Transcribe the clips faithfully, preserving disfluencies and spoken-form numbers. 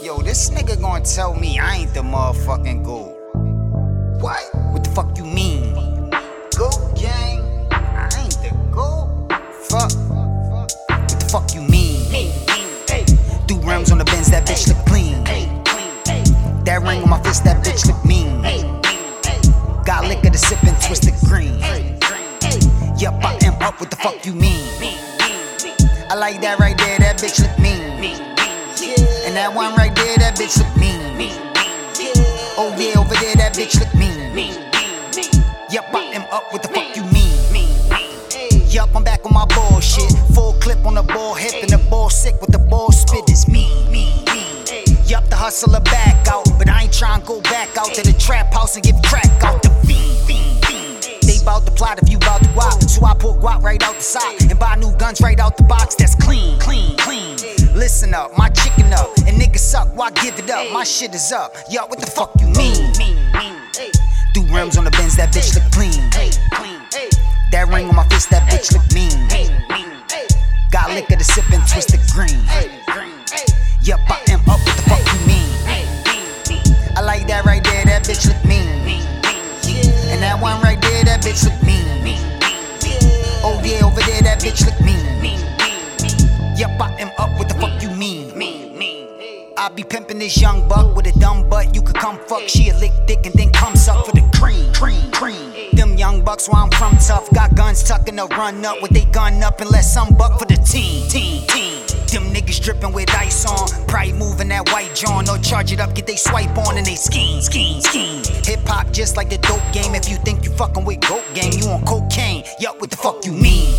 Yo, this nigga gonna tell me I ain't the motherfucking GOAT. What? What the fuck you mean? GOAT gang? I ain't the GOAT. Fuck. What the fuck you mean? Do rims on the Benz, that bitch look clean. That ring on my fist, that bitch look mean. Got liquor to sip and twisted green. Yup, I am up, what the fuck you mean? I like that right there, that bitch look mean. And that one right there, that bitch look mean. Oh yeah, over there, that bitch look mean. Yup, I am up, what the fuck you mean? Yup, I'm back on my bullshit. Full clip on the ball hip and the ball sick with the ball spit is mean. Yup, the hustler back out, but I ain't tryna go back out to the trap house and give crack out the fiend. They bout to plot if you bout to guap, so I pull guap right out the sock and buy new guns right out the box. That's clean, clean, clean. Listen up, my chicken up, and niggas suck, why give it up? My shit is up, yo, what the fuck you mean? Do rims on the Benz, that bitch look clean. That ring on my fist, that bitch look mean. Got liquor to sip and twisted green. Yup, I am up, what the fuck you mean? I like that right there, that bitch look mean. And that one right there, that bitch look mean. Oh yeah, over there, that bitch look mean. Yup, I am up, what the fuck you mean? I be pimpin' this young buck with a dumb butt. You could come fuck, she a lick dick and then come suck for the cream, cream, cream. Them young bucks where I'm from tough, got guns tuckin' to run up with they gun up and let some buck for the team, team, team. Them niggas drippin' with ice on, probably moving that white John. No charge it up, get they swipe on and they scheme, scheme, scheme. Hip hop just like the dope game. If you think you fucking with GOAT gang, you on cocaine. Yup, what the fuck you mean?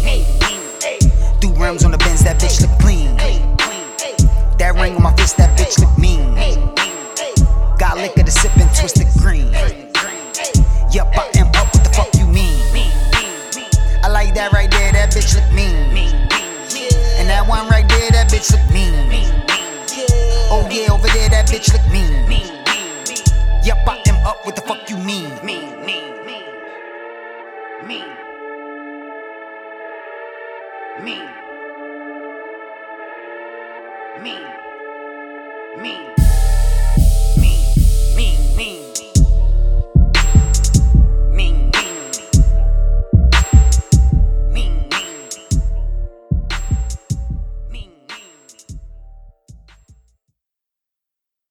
Do rims on the Benz, that bitch look clean. That ring on my fist, that bitch look mean. Got liquor to sip and twisted green. Yup, I am up, what the fuck you mean? I like that right there, that bitch look mean. And that one right there, that bitch look mean. Oh yeah, over there, that bitch look mean. Yup, I am up, what the fuck you mean? Me, me, me, me, me, me, me.